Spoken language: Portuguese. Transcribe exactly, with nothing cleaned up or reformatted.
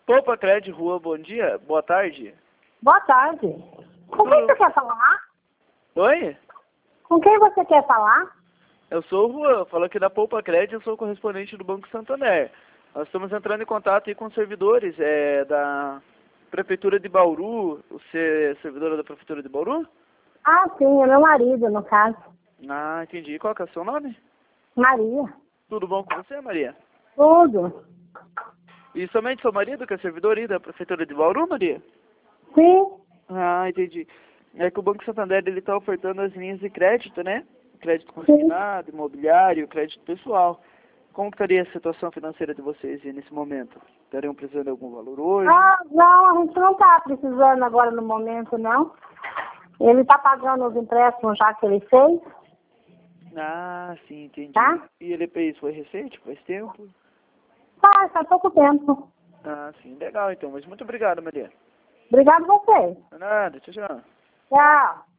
Poupa Crédito, Rua, bom dia, boa tarde. Boa tarde. Com quem Tudo- você quer falar? Oi? Com quem você quer falar? Eu sou o Juan, falo aqui da Poupa Crédito, eu sou correspondente do Banco Santander. Nós estamos entrando em contato aí com os servidores é, da Prefeitura de Bauru. Você é servidora da Prefeitura de Bauru? Ah, sim, é meu marido, no caso. Ah, entendi. Qual que é o seu nome? Maria. Tudo bom com você, Maria? Tudo. E somente seu marido que é servidor aí da Prefeitura de Bauru, Maria? Sim. Ah, entendi. É que o Banco Santander ele está ofertando as linhas de crédito, né? Crédito consignado, imobiliário, crédito pessoal. Como que estaria a situação financeira de vocês aí nesse momento? Estariam precisando de algum valor hoje? Ah, não, a gente não está precisando agora no momento, não. Ele está pagando os empréstimos já que ele fez, Ah, sim, entendi. tá? E ele fez, foi recente? Faz tempo? Faz, faz pouco tempo. Ah, sim, legal então. Mas muito obrigado, Maria. Obrigado a você. Não é nada, tchau, tchau. Tchau.